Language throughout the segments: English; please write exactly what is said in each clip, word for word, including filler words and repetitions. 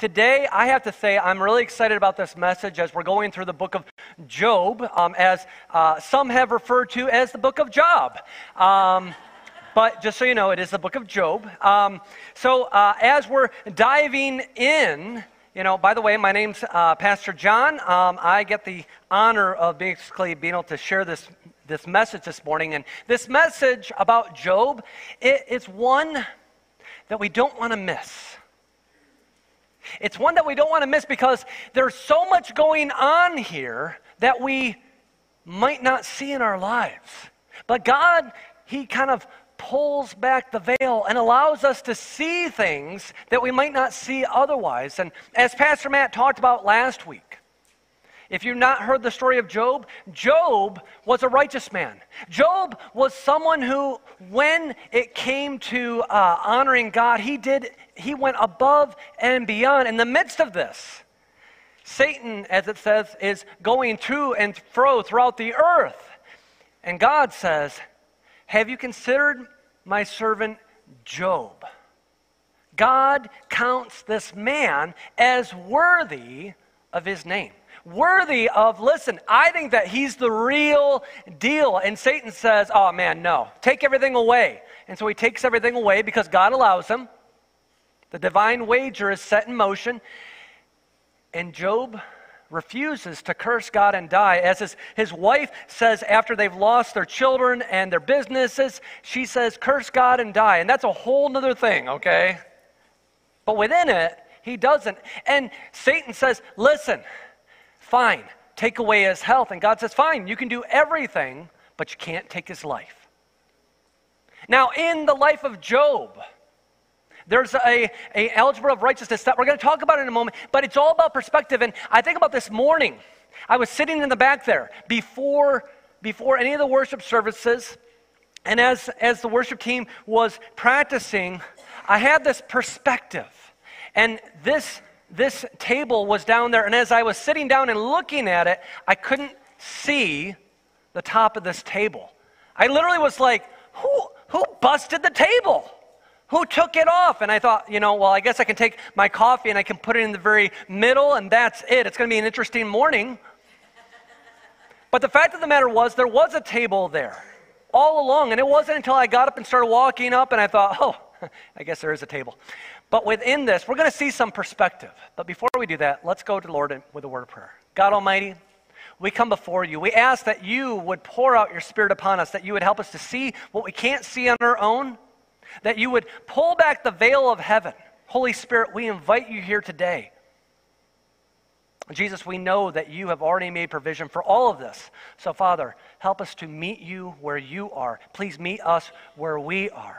today, I have to say, I'm really excited about this message as we're going through the book of Job, um, as uh, some have referred to as the book of Job. Um, but just so you know, it is the book of Job. Um, so uh, as we're diving in, you know, by the way, my name's uh, Pastor John. Um, I get the honor of basically being able to share this this message this morning. And this message about Job, it, it's one that we don't want to miss. It's one that we don't want to miss because there's so much going on here that we might not see in our lives. But God, He kind of pulls back the veil and allows us to see things that we might not see otherwise. And as Pastor Matt talked about last week, if you've not heard the story of Job, Job was a righteous man. Job was someone who, when it came to uh, honoring God, he did, he went above and beyond. In the midst of this, Satan, as it says, is going to and fro throughout the earth. And God says, have you considered my servant Job? God counts this man as worthy of his name. Worthy of, listen, I think that he's the real deal. And Satan says, oh man, no, take everything away. And so he takes everything away because God allows him. The divine wager is set in motion. And Job refuses to curse God and die. As his, his wife says after they've lost their children and their businesses, she says, curse God and die. And that's a whole nother thing, okay? But within it, he doesn't. And Satan says, listen, fine, take away his health. And God says, fine, you can do everything, but you can't take his life. Now, in the life of Job, there's a, a algebra of righteousness that we're going to talk about in a moment, but it's all about perspective. And I think about this morning. I was sitting in the back there before, before any of the worship services, and as, as the worship team was practicing, I had this perspective. And this This table was down there, and as I was sitting down and looking at it, I couldn't see the top of this table. I literally was like, who, who busted the table? Who took it off? And I thought, you know, well, I guess I can take my coffee and I can put it in the very middle, and that's it. It's going to be an interesting morning. But the fact of the matter was, there was a table there all along, and it wasn't until I got up and started walking up, and I thought, oh, I guess there is a table. But within this, we're going to see some perspective. But before we do that, let's go to the Lord with a word of prayer. God Almighty, we come before you. We ask that you would pour out your Spirit upon us, that you would help us to see what we can't see on our own, that you would pull back the veil of heaven. Holy Spirit, we invite you here today. Jesus, we know that you have already made provision for all of this. So, Father, help us to meet you where you are. Please meet us where we are.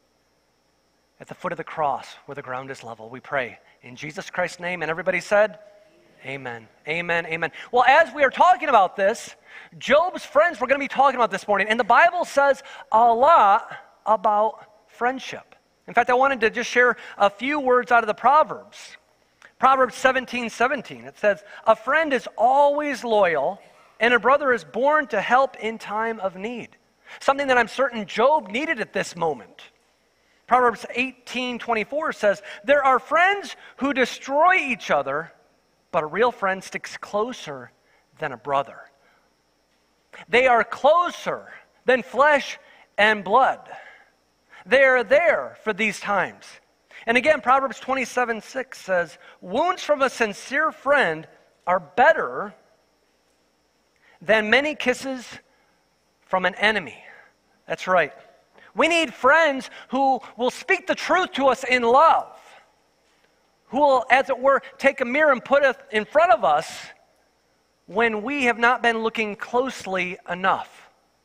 At the foot of the cross where the ground is level, we pray in Jesus Christ's name. And everybody said, amen, amen, amen. Well, as we are talking about this, Job's friends we're going to be talking about this morning. And the Bible says a lot about friendship. In fact, I wanted to just share a few words out of the Proverbs. Proverbs seventeen seventeen, it says, a friend is always loyal, and a brother is born to help in time of need. Something that I'm certain Job needed at this moment. Proverbs eighteen twenty-four says, there are friends who destroy each other, but a real friend sticks closer than a brother. They are closer than flesh and blood. They are there for these times. And again, Proverbs twenty-seven six says, wounds from a sincere friend are better than many kisses from an enemy. That's right. We need friends who will speak the truth to us in love, who will, as it were, take a mirror and put it in front of us when we have not been looking closely enough.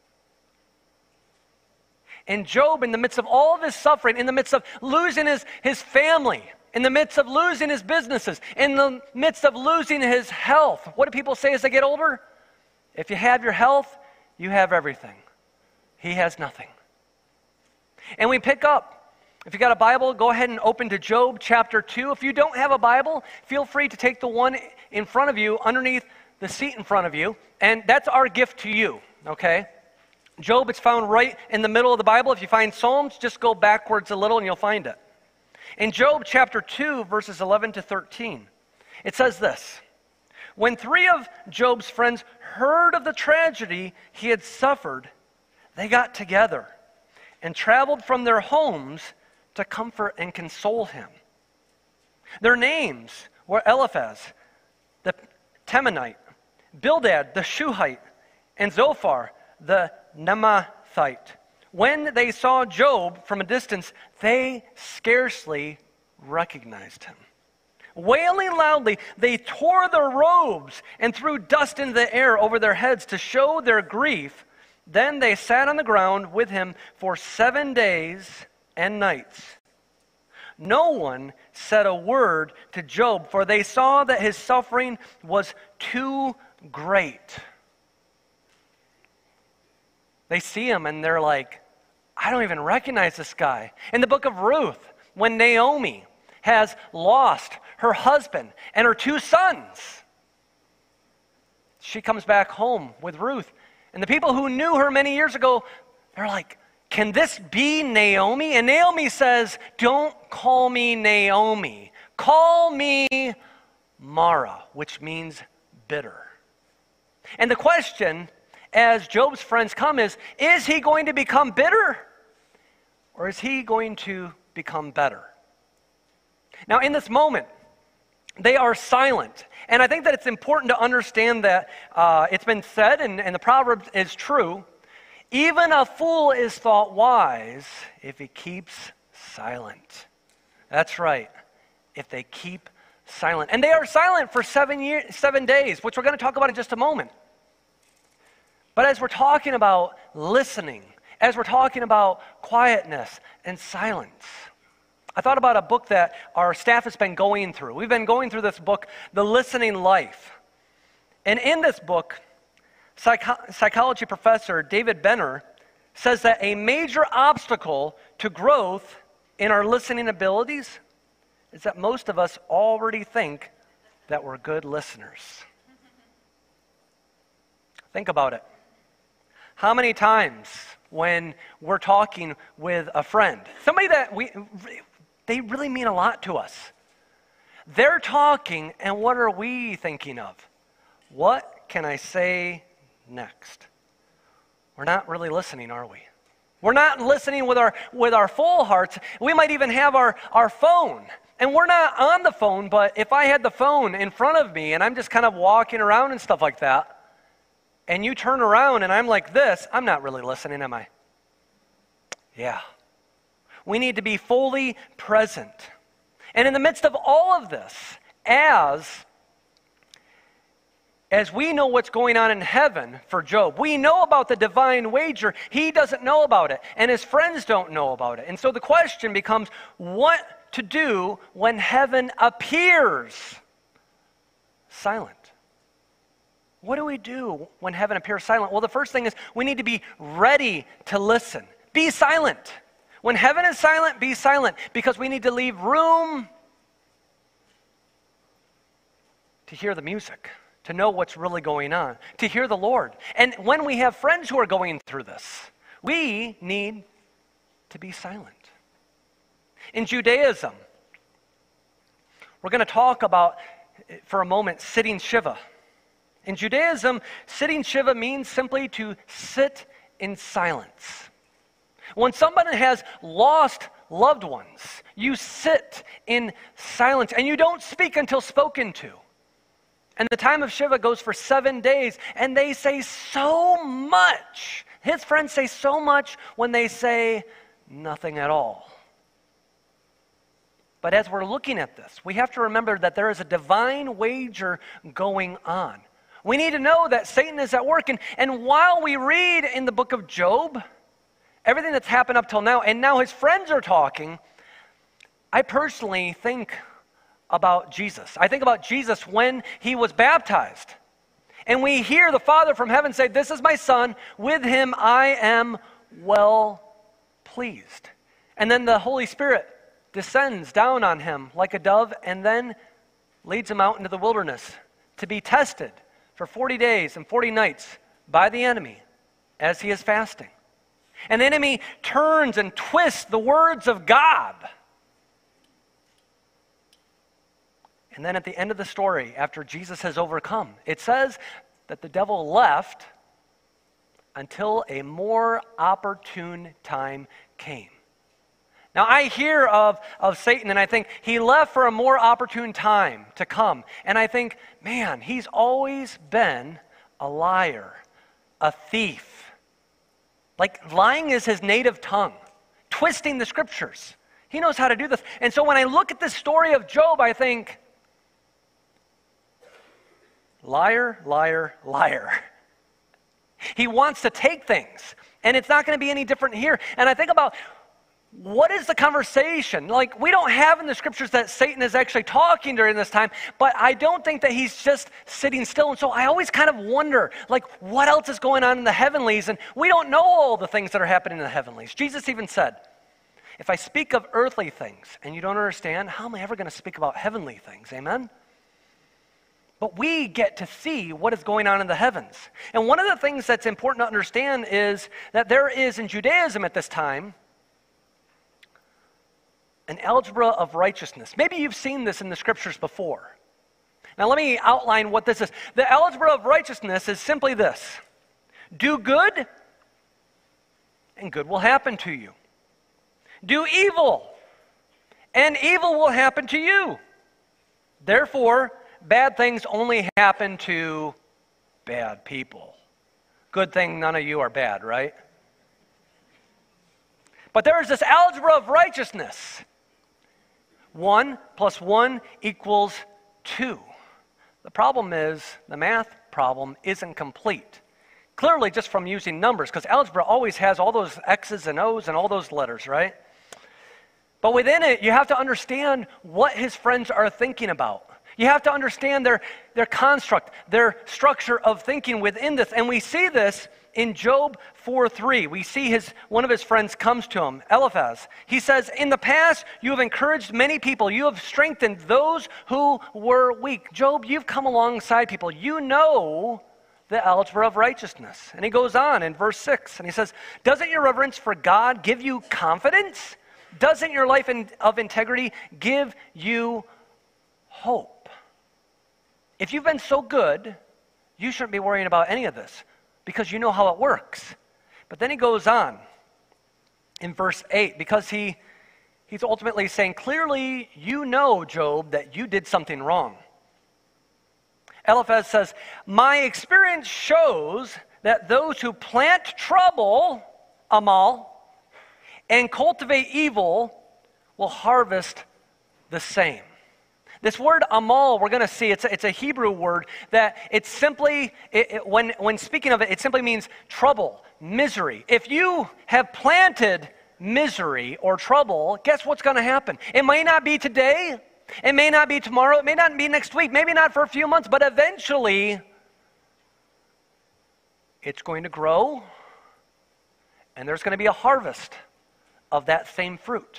And Job, in the midst of all of his suffering, in the midst of losing his, his family, in the midst of losing his businesses, in the midst of losing his health, what do people say as they get older? If you have your health, you have everything. He has nothing. And we pick up. If you got a Bible, go ahead and open to Job chapter two. If you don't have a Bible, feel free to take the one in front of you, underneath the seat in front of you. And that's our gift to you, okay? Job is found right in the middle of the Bible. If you find Psalms, just go backwards a little and you'll find it. In Job chapter two, verses eleven to thirteen, it says this: when three of Job's friends heard of the tragedy he had suffered, they got together and traveled from their homes to comfort and console him. Their names were Eliphaz, the Temanite, Bildad, the Shuhite, and Zophar, the Naamathite. When they saw Job from a distance, they scarcely recognized him. Wailing loudly, they tore their robes and threw dust into the air over their heads to show their grief. Then they sat on the ground with him for seven days and nights. No one said a word to Job, for they saw that his suffering was too great. They see him and they're like, I don't even recognize this guy. In the book of Ruth, when Naomi has lost her husband and her two sons, she comes back home with Ruth. And the people who knew her many years ago, they're like, can this be Naomi? And Naomi says, don't call me Naomi. Call me Mara, which means bitter. And the question, as Job's friends come, is, is he going to become bitter? Or is he going to become better? Now, in this moment, they are silent. And I think that it's important to understand that uh, it's been said, and, and the proverb is true, even a fool is thought wise if he keeps silent. That's right, if they keep silent. And they are silent for seven years, seven days, which we're going to talk about in just a moment. But as we're talking about listening, as we're talking about quietness and silence, I thought about a book that our staff has been going through. We've been going through this book, The Listening Life. And in this book, psycho- psychology professor David Benner says that a major obstacle to growth in our listening abilities is that most of us already think that we're good listeners. Think about it. How many times when we're talking with a friend, somebody that we, they really mean a lot to us, they're talking, and what are we thinking of? What can I say next? We're not really listening, are we? We're not listening with our with our full hearts. We might even have our, our phone, and we're not on the phone, but if I had the phone in front of me and I'm just kind of walking around and stuff like that, and you turn around and I'm like this, I'm not really listening, am I? Yeah. We need to be fully present. And in the midst of all of this, as, as we know what's going on in heaven for Job, we know about the divine wager. He doesn't know about it, and his friends don't know about it. And so the question becomes, what to do when heaven appears silent? What do we do when heaven appears silent? Well, the first thing is we need to be ready to listen. Be silent. When heaven is silent, be silent, because we need to leave room to hear the music, to know what's really going on, to hear the Lord. And when we have friends who are going through this, we need to be silent. In Judaism, we're going to talk about, for a moment, sitting Shiva. In Judaism, sitting Shiva means simply to sit in silence. When someone has lost loved ones, you sit in silence and you don't speak until spoken to. And the time of Shiva goes for seven days, and they say so much. His friends say so much when they say nothing at all. But as we're looking at this, we have to remember that there is a divine wager going on. We need to know that Satan is at work. And, and while we read in the book of Job, everything that's happened up till now, and now his friends are talking, I personally think about Jesus. I think about Jesus when he was baptized. And we hear the Father from heaven say, "This is my Son, with him I am well pleased." And then the Holy Spirit descends down on him like a dove and then leads him out into the wilderness to be tested for forty days and forty nights by the enemy as he is fasting. And the enemy turns and twists the words of God And then at the end of the story, after Jesus has overcome, it says that the devil left until a more opportune time came. Now, I hear of, of Satan, and I think he left for a more opportune time to come. And I think, man, he's always been a liar, a thief. Like, lying is his native tongue, twisting the scriptures. He knows how to do this. And so when I look at this story of Job, I think, liar, liar, liar. He wants to take things, and it's not going to be any different here. And I think about, what is the conversation? Like, we don't have in the scriptures that Satan is actually talking during this time, but I don't think that he's just sitting still. And so I always kind of wonder, like, what else is going on in the heavenlies? And we don't know all the things that are happening in the heavenlies. Jesus even said, if I speak of earthly things and you don't understand, how am I ever going to speak about heavenly things? Amen? But we get to see what is going on in the heavens. And one of the things that's important to understand is that there is in Judaism at this time an algebra of righteousness. Maybe you've seen this in the scriptures before. Now let me outline what this is. The algebra of righteousness is simply this. Do good, and good will happen to you. Do evil, and evil will happen to you. Therefore, bad things only happen to bad people. Good thing none of you are bad, right? But there is this algebra of righteousness. One plus one equals two. The problem is the math problem isn't complete. Clearly just from using numbers, because algebra always has all those X's and O's and all those letters, right? But within it, you have to understand what his friends are thinking about. You have to understand their, their construct, their structure of thinking within this. And we see this in Job four three. We see his one of his friends comes to him, Eliphaz. He says, in the past, you have encouraged many people. You have strengthened those who were weak. Job, you've come alongside people. You know the algebra of righteousness. And he goes on in verse six, and he says, doesn't your reverence for God give you confidence? Doesn't your life in, of integrity give you hope? If you've been so good, you shouldn't be worrying about any of this because you know how it works. But then he goes on in verse eight because he, he's ultimately saying, clearly you know, Job, that you did something wrong. Eliphaz says, my experience shows that those who plant trouble, amal, and cultivate evil will harvest the same. This word amal, we're going to see, it's a, it's a Hebrew word that it's simply, it, it, when, when speaking of it, it simply means trouble, misery. If you have planted misery or trouble, guess what's going to happen? It may not be today, it may not be tomorrow, it may not be next week, maybe not for a few months, but eventually it's going to grow and there's going to be a harvest of that same fruit.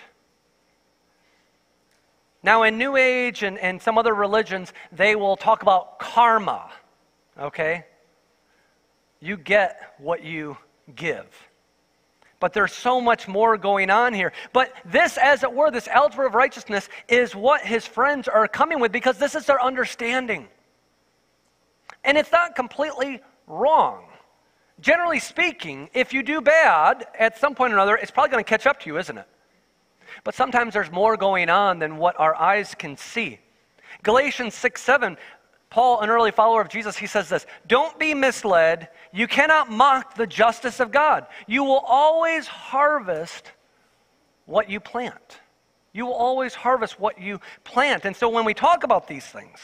Now, in New Age and, and some other religions, they will talk about karma, okay? You get what you give. But there's so much more going on here. But this, as it were, this algebra of righteousness is what his friends are coming with because this is their understanding. And it's not completely wrong. Generally speaking, if you do bad, at some point or another, it's probably going to catch up to you, isn't it? But sometimes there's more going on than what our eyes can see. Galatians six seven, Paul, an early follower of Jesus, he says this, don't be misled. You cannot mock the justice of God. You will always harvest what you plant. You will always harvest what you plant. And so when we talk about these things,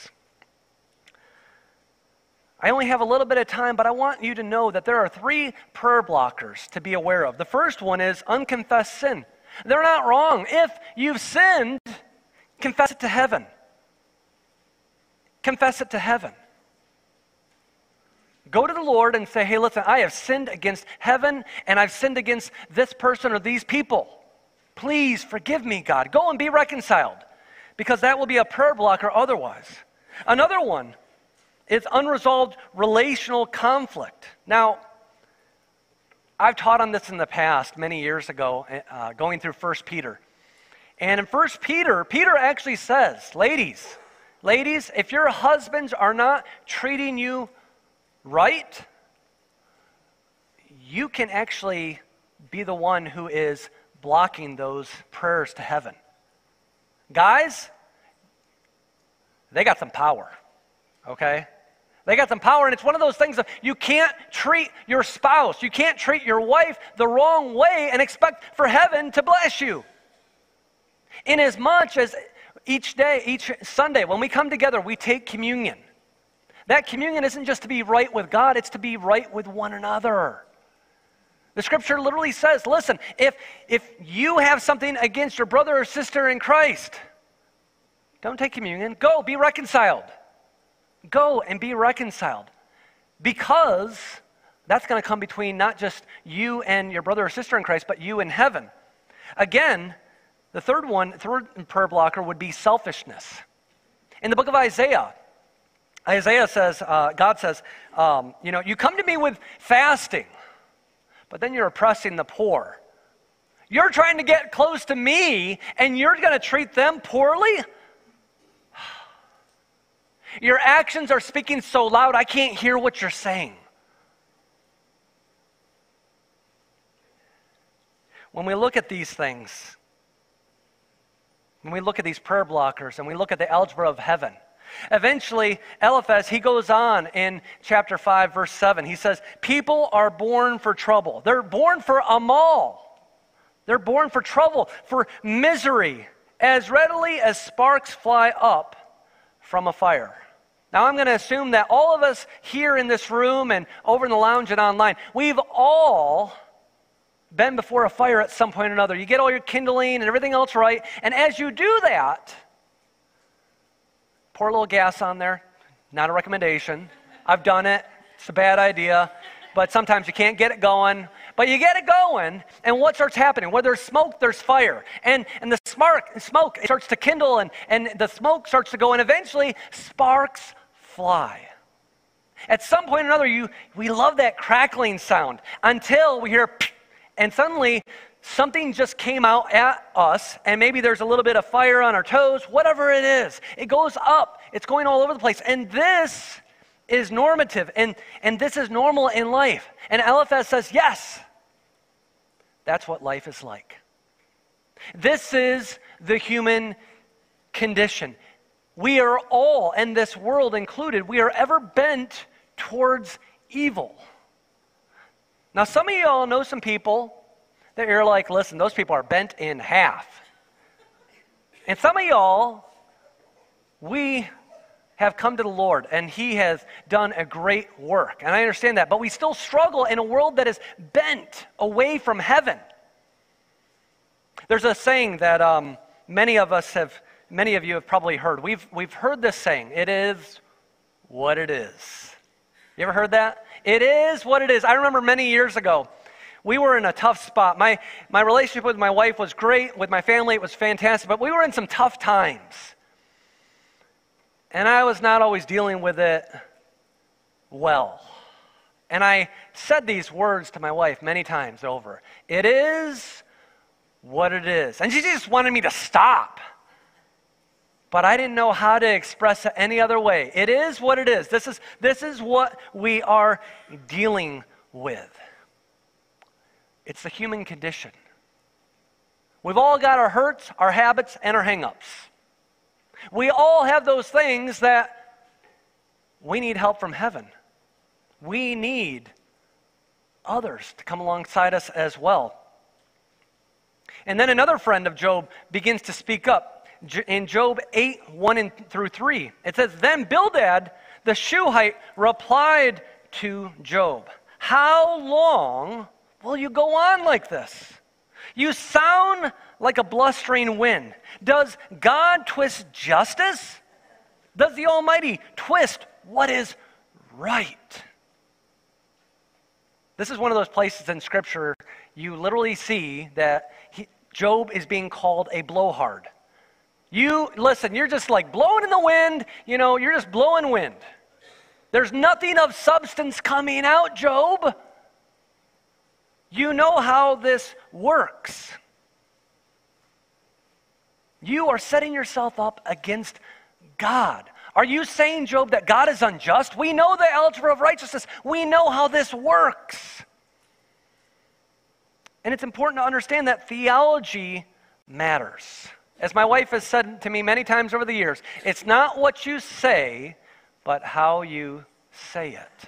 I only have a little bit of time, but I want you to know that there are three prayer blockers to be aware of. The first one is unconfessed sin. They're not wrong. If you've sinned, confess it to heaven. Confess it to heaven. Go to the Lord and say, hey, listen, I have sinned against heaven and I've sinned against this person or these people. Please forgive me, God. Go and be reconciled because that will be a prayer blocker otherwise. Another one is unresolved relational conflict. Now, I've taught on this in the past, many years ago, uh, going through First Peter. And in First Peter, Peter actually says, ladies, Ladies, if your husbands are not treating you right, you can actually be the one who is blocking those prayers to heaven. Guys, they got some power, okay? They got some power, and it's one of those things that you can't treat your spouse, you can't treat your wife the wrong way and expect for heaven to bless you. Inasmuch as each day, each Sunday, when we come together, we take communion. That communion isn't just to be right with God, it's to be right with one another. The scripture literally says, listen, if, if you have something against your brother or sister in Christ, don't take communion. Go, be reconciled. Go and be reconciled. Because that's going to come between not just you and your brother or sister in Christ, but you and heaven. Again, the third one, third prayer blocker would be selfishness. In the book of Isaiah, Isaiah says, uh, God says, um, you know, you come to me with fasting, but then you're oppressing the poor. You're trying to get close to me, and you're going to treat them poorly? Your actions are speaking so loud, I can't hear what you're saying. When we look at these things, when we look at these prayer blockers, and we look at the algebra of heaven, eventually, Eliphaz, he goes on in chapter five, verse seven. He says, people are born for trouble. They're born for amal. They're born for trouble, for misery, as readily as sparks fly up from a fire. Now, I'm going to assume that all of us here in this room and over in the lounge and online, we've all been before a fire at some point or another. You get all your kindling and everything else right, and as you do that, pour a little gas on there. Not a recommendation. I've done it. It's a bad idea. But sometimes you can't get it going. But you get it going, and what starts happening? Where there's smoke, there's fire. And, and the spark, smoke it starts to kindle, and, and the smoke starts to go, and eventually sparks fly. At some point or another, you, we love that crackling sound until we hear, and suddenly something just came out at us, and maybe there's a little bit of fire on our toes, whatever it is. It goes up. It's going all over the place. And this is normative, and, and this is normal in life. And Eliphaz says, yes, that's what life is like. This is the human condition. We are all, and this world included, we are ever bent towards evil. Now, some of you all know some people that you're like, listen, those people are bent in half. And some of y'all, we have come to the Lord, and He has done a great work. And I understand that, but we still struggle in a world that is bent away from heaven. There's a saying that um, many of us have, many of you have probably heard. We've, we've heard this saying, it is what it is. You ever heard that? It is what it is. I remember many years ago, we were in a tough spot. My, my relationship with my wife was great. With my family, it was fantastic. But we were in some tough times. And I was not always dealing with it well. And I said these words to my wife many times over. It is what it is. And she just wanted me to stop. But I didn't know how to express it any other way. It is what it is. This is, this is what we are dealing with. It's the human condition. We've all got our hurts, our habits, and our hang-ups. We all have those things that we need help from heaven. We need others to come alongside us as well. And then another friend of Job begins to speak up. In Job eight, one and through three, it says, then Bildad the Shuhite replied to Job, how long will you go on like this? You sound like a blustering wind. Does God twist justice? Does the Almighty twist what is right? This is one of those places in Scripture you literally see that he, Job is being called a blowhard. You, listen, you're just like blowing in the wind, you know, you're just blowing wind. There's nothing of substance coming out, Job. You know how this works. You are setting yourself up against God. Are you saying, Job, that God is unjust? We know the algebra of righteousness. We know how this works. And it's important to understand that theology matters. As my wife has said to me many times over the years, it's not what you say, but how you say it.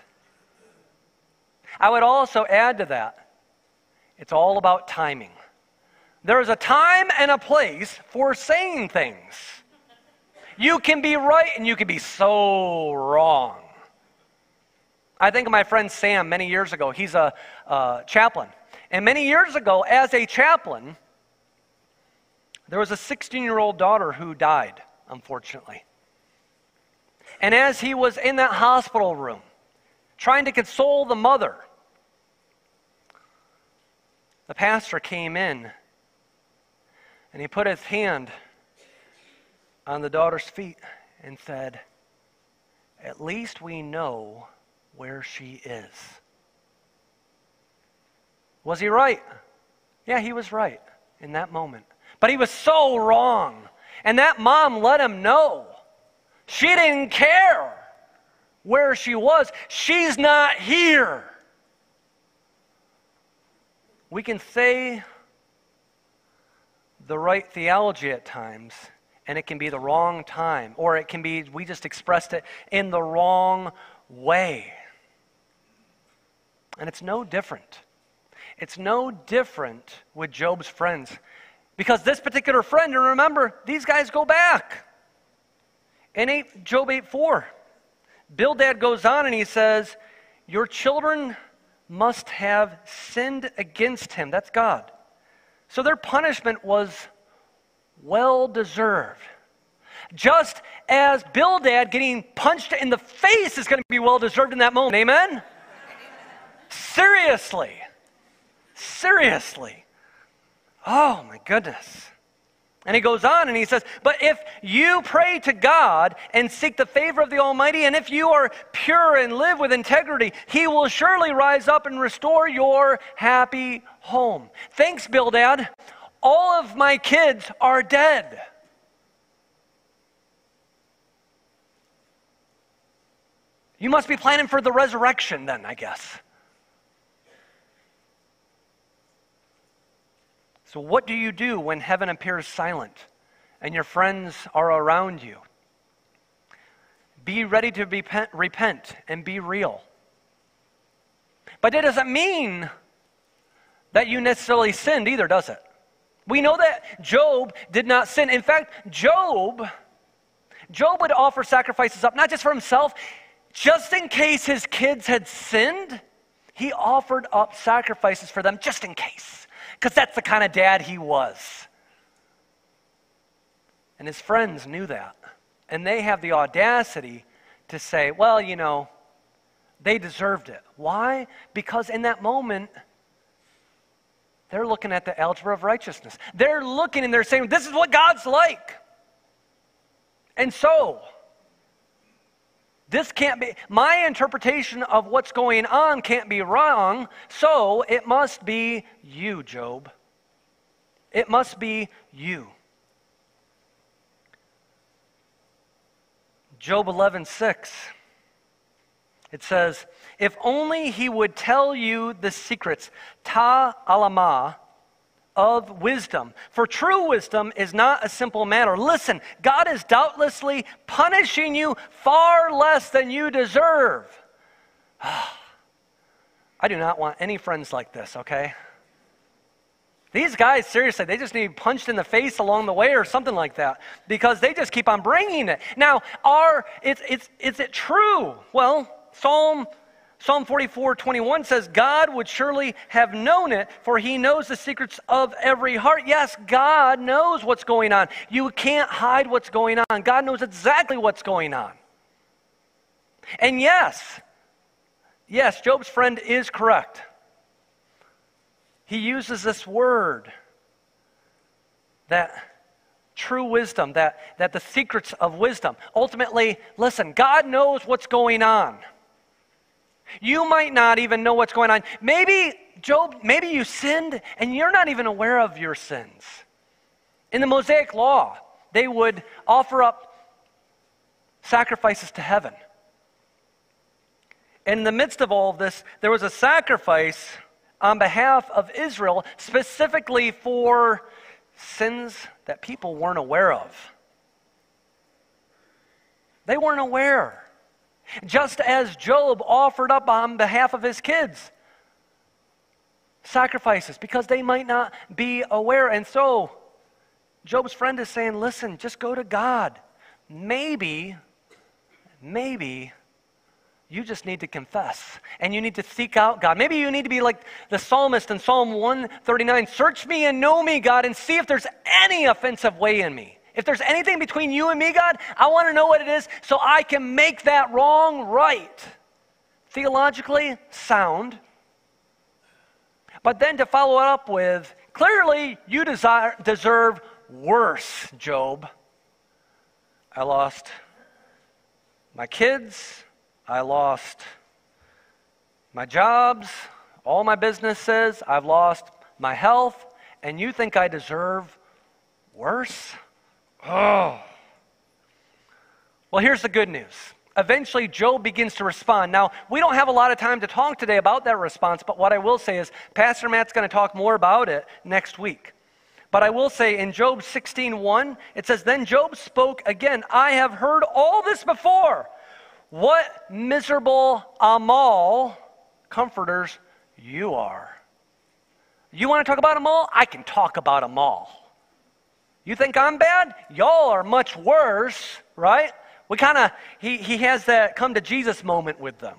I would also add to that, it's all about timing. There is a time and a place for saying things. You can be right and you can be so wrong. I think of my friend Sam many years ago. He's a uh, chaplain. And many years ago, as a chaplain, there was a sixteen-year-old daughter who died, unfortunately. And as he was in that hospital room, trying to console the mother, the pastor came in and he put his hand on the daughter's feet and said, "At least we know where she is." Was he right? Yeah, he was right in that moment. But he was so wrong. And that mom let him know. She didn't care where she was. She's not here. We can say the right theology at times, and it can be the wrong time, or it can be we just expressed it in the wrong way. And it's no different. It's no different with Job's friends. Because this particular friend, and remember, these guys go back. In eight, Job eight four, Bildad goes on and he says, "Your children must have sinned against him." That's God. So their punishment was well-deserved. Just as Bildad getting punched in the face is going to be well-deserved in that moment. Amen? Seriously. Seriously. Oh, my goodness. And he goes on and he says, "But if you pray to God and seek the favor of the Almighty, and if you are pure and live with integrity, He will surely rise up and restore your happy home." Thanks, Bildad. All of my kids are dead. You must be planning for the resurrection then, I guess. So what do you do when heaven appears silent and your friends are around you? Be ready to repent, repent and be real. But it doesn't mean that you necessarily sinned either, does it? We know that Job did not sin. In fact, Job, Job would offer sacrifices up, not just for himself, just in case his kids had sinned, he offered up sacrifices for them just in case. Because that's the kind of dad he was. And his friends knew that. And they have the audacity to say, well, you know, they deserved it. Why? Because in that moment, they're looking at the algebra of righteousness. They're looking and they're saying, this is what God's like. And so, this can't be, my interpretation of what's going on can't be wrong, so it must be you, Job. It must be you. Job eleven six. It says, "If only he would tell you the secrets, ta alama, of wisdom. For true wisdom is not a simple matter." Listen, God is doubtlessly punishing you far less than you deserve. I do not want any friends like this, okay? These guys, seriously, they just need punched in the face along the way or something like that because they just keep on bringing it. Now, are it's it's is it true? Well, Psalm Psalm forty-four twenty-one says, "God would surely have known it, for He knows the secrets of every heart." Yes, God knows what's going on. You can't hide what's going on. God knows exactly what's going on. And yes, yes, Job's friend is correct. He uses this word, that true wisdom, that, that the secrets of wisdom. Ultimately, listen, God knows what's going on. You might not even know what's going on. Maybe, Job, maybe you sinned and you're not even aware of your sins. In the Mosaic Law, they would offer up sacrifices to heaven. And in the midst of all of this, there was a sacrifice on behalf of Israel, specifically for sins that people weren't aware of. They weren't aware. Just as Job offered up on behalf of his kids sacrifices because they might not be aware. And so Job's friend is saying, listen, just go to God. Maybe, maybe you just need to confess and you need to seek out God. Maybe you need to be like the psalmist in Psalm one thirty-nine. Search me and know me, God, and see if there's any offensive way in me. If there's anything between you and me, God, I want to know what it is so I can make that wrong right. Theologically sound. But then to follow it up with, clearly you desire, deserve worse, Job. I lost my kids. I lost my jobs, all my businesses. I've lost my health. And you think I deserve worse? Oh. Well, here's the good news. Eventually, Job begins to respond. Now, we don't have a lot of time to talk today about that response, but what I will say is Pastor Matt's going to talk more about it next week. But I will say in Job sixteen one, it says, Then Job spoke again, I have heard all this before. What miserable Amal comforters you are. You want to talk about Amal? I can talk about Amal. You think I'm bad? Y'all are much worse, right? We kind of, he, he has that come to Jesus moment with them.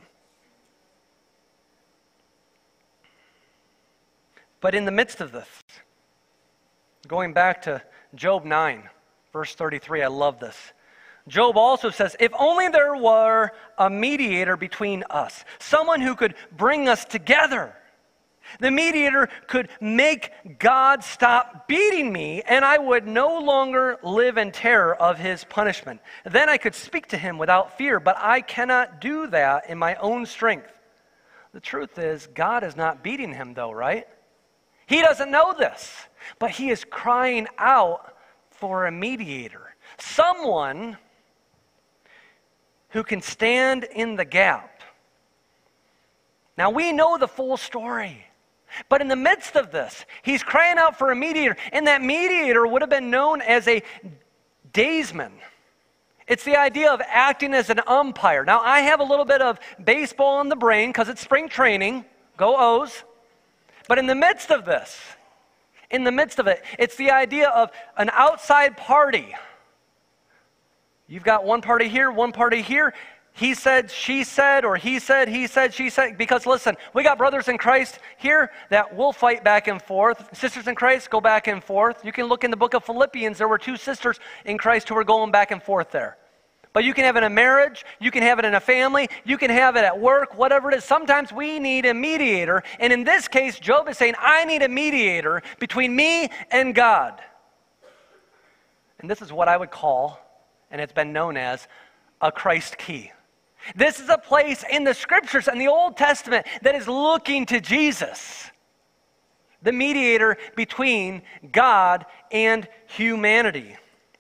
But in the midst of this, going back to Job nine, verse thirty-three, I love this. Job also says, if only there were a mediator between us, someone who could bring us together. The mediator could make God stop beating me, and I would no longer live in terror of his punishment. Then I could speak to him without fear, but I cannot do that in my own strength. The truth is, God is not beating him though, right? He doesn't know this, but he is crying out for a mediator. Someone who can stand in the gap. Now we know the full story. But in the midst of this, he's crying out for a mediator. And that mediator would have been known as a daysman. It's the idea of acting as an umpire. Now, I have a little bit of baseball in the brain because it's spring training. Go O's. But in the midst of this, in the midst of it, it's the idea of an outside party. You've got one party here, one party here. He said, she said, or he said, he said, she said. Because listen, we got brothers in Christ here that will fight back and forth. Sisters in Christ go back and forth. You can look in the book of Philippians. There were two sisters in Christ who were going back and forth there. But you can have it in a marriage. You can have it in a family. You can have it at work, whatever it is. Sometimes we need a mediator. And in this case, Job is saying, I need a mediator between me and God. And this is what I would call, and it's been known as, a Christ key. This is a place in the scriptures and the Old Testament that is looking to Jesus, the mediator between God and humanity.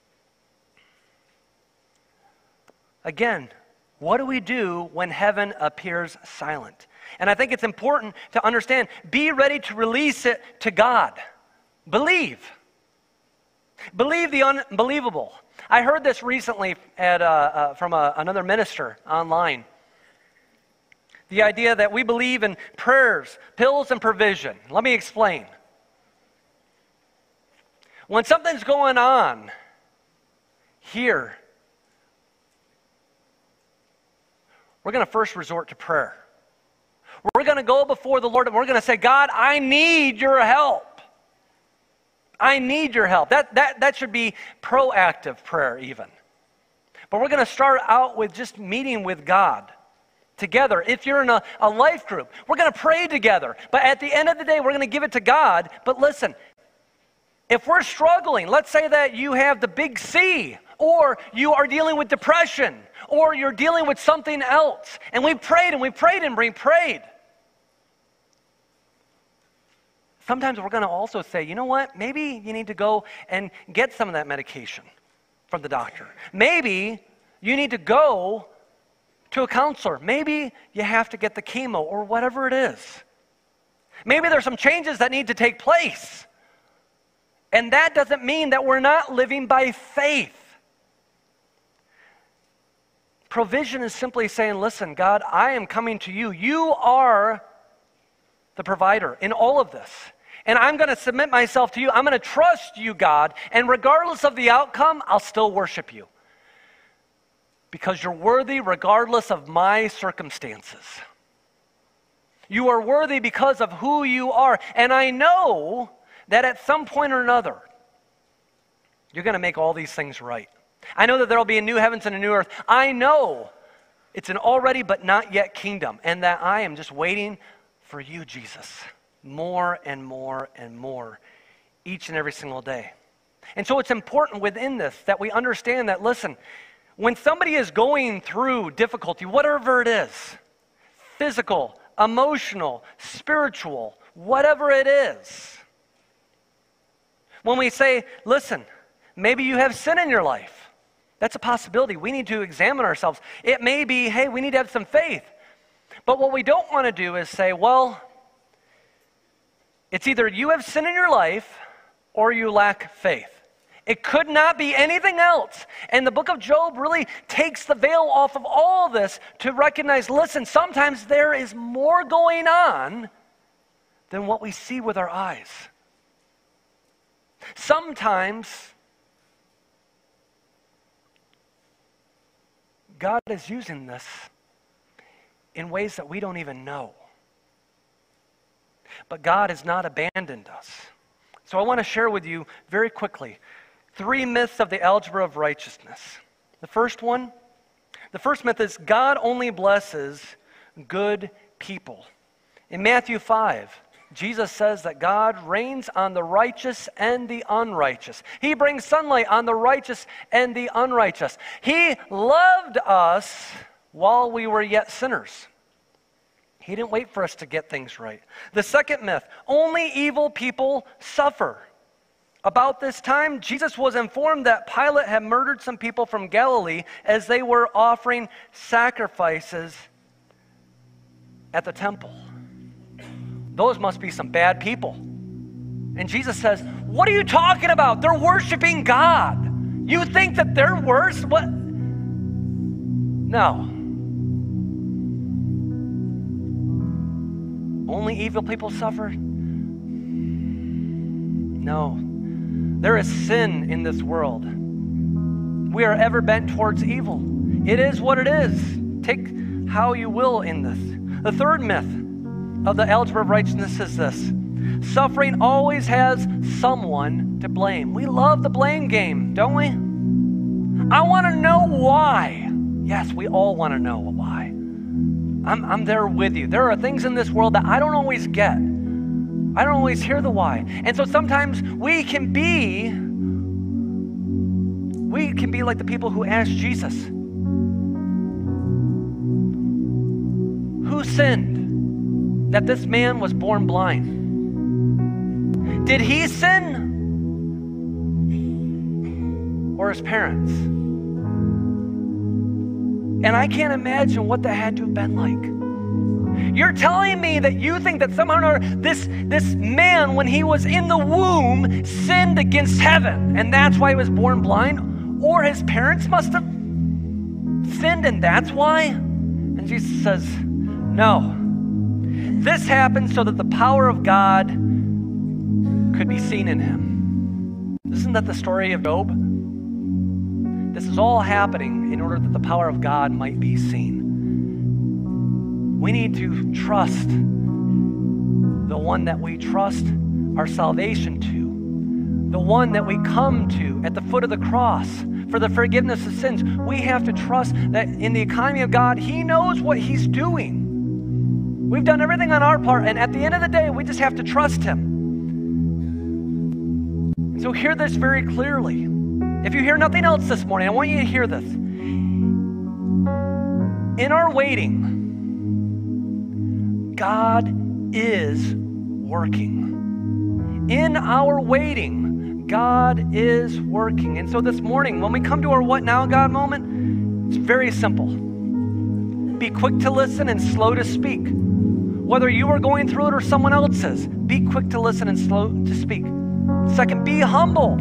Again, what do we do when heaven appears silent? And I think it's important to understand, be ready to release it to God. Believe. Believe the unbelievable. I heard this recently at, uh, uh, from a, another minister online. The idea that we believe in prayers, pills, and provision. Let me explain. When something's going on here, we're going to first resort to prayer. We're going to go before the Lord and we're going to say, God, I need your help. I need your help. That, that, that should be proactive prayer even. But we're going to start out with just meeting with God together. If you're in a, a life group, we're going to pray together. But at the end of the day, we're going to give it to God. But listen, if we're struggling, let's say that you have the big C, or you are dealing with depression, or you're dealing with something else, and we prayed and we prayed and we prayed. Sometimes we're going to also say, you know what, maybe you need to go and get some of that medication from the doctor. Maybe you need to go to a counselor. Maybe you have to get the chemo or whatever it is. Maybe there's some changes that need to take place. And that doesn't mean that we're not living by faith. Provision is simply saying, listen, God, I am coming to you. You are the provider in all of this. And I'm going to submit myself to you. I'm going to trust you, God. And regardless of the outcome, I'll still worship you. Because you're worthy regardless of my circumstances. You are worthy because of who you are. And I know that at some point or another, you're going to make all these things right. I know that there will be a new heavens and a new earth. I know it's an already but not yet kingdom. And that I am just waiting for you, Jesus. More and more and more each and every single day. And so it's important within this that we understand that, listen, when somebody is going through difficulty, whatever it is, physical, emotional, spiritual, whatever it is, when we say, listen, maybe you have sin in your life, that's a possibility. We need to examine ourselves. It may be, hey, we need to have some faith. But what we don't want to do is say, well, it's either you have sin in your life or you lack faith. It could not be anything else. And the book of Job really takes the veil off of all this to recognize, listen, sometimes there is more going on than what we see with our eyes. Sometimes God is using this in ways that we don't even know. But God has not abandoned us. So I want to share with you very quickly three myths of the algebra of righteousness. The first one, the first myth is God only blesses good people. In Matthew five, Jesus says that God rains on the righteous and the unrighteous. He brings sunlight on the righteous and the unrighteous. He loved us while we were yet sinners. He didn't wait for us to get things right. The second myth, only evil people suffer. About this time, Jesus was informed that Pilate had murdered some people from Galilee as they were offering sacrifices at the temple. Those must be some bad people. And Jesus says, what are you talking about? They're worshiping God. You think that they're worse? What? No. Only evil people suffer? No. There is sin in this world. We are ever bent towards evil. It is what it is. Take how you will in this. The third myth of the algebra of righteousness is this. Suffering always has someone to blame. We love the blame game, don't we? I want to know why. Yes, we all want to know why. I'm, I'm there with you. There are things in this world that I don't always get. I don't always hear the why. And so sometimes we can be, we can be like the people who asked Jesus, who sinned that this man was born blind? Did he sin or his parents? And I can't imagine what that had to have been like. You're telling me that you think that somehow or other this, this man, when he was in the womb, sinned against heaven, and that's why he was born blind? Or his parents must have sinned, and that's why? And Jesus says, no. This happened so that the power of God could be seen in him. Isn't that the story of Job? This is all happening in order that the power of God might be seen. We need to trust the one that we trust our salvation to, the one that we come to at the foot of the cross for the forgiveness of sins. We have to trust that in the economy of God, he knows what he's doing. We've done everything on our part, and at the end of the day, we just have to trust him. And so hear this very clearly. If you hear nothing else this morning, I want you to hear this. In our waiting, God is working. In our waiting, God is working. And so this morning, when we come to our what now, God moment, It's very simple. Be quick to listen and slow to speak. Whether you are going through it or someone else is, be quick to listen and slow to speak. Second, be humble.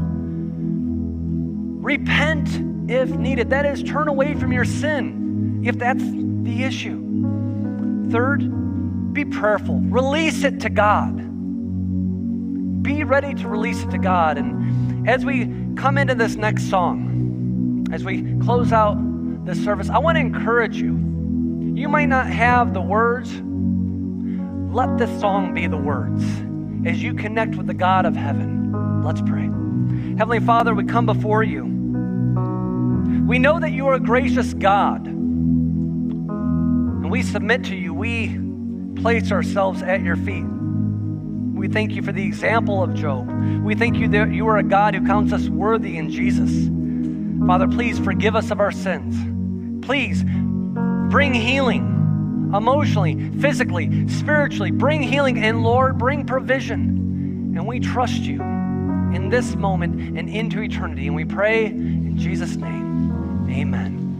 Repent if needed. That is, turn away from your sin if that's the issue. Third, be prayerful. Release it to God. Be ready to release it to God. And as we come into this next song, as we close out this service, I want to encourage you. You might not have the words. Let this song be the words as you connect with the God of heaven. Let's pray. Heavenly Father, we come before you. We know that you are a gracious God. And we submit to you. We place ourselves at your feet. We thank you for the example of Job. We thank you that you are a God who counts us worthy in Jesus. Father, please forgive us of our sins. Please bring healing emotionally, physically, spiritually. Bring healing, and Lord, bring provision. And we trust you in this moment and into eternity. And we pray in Jesus' name, amen.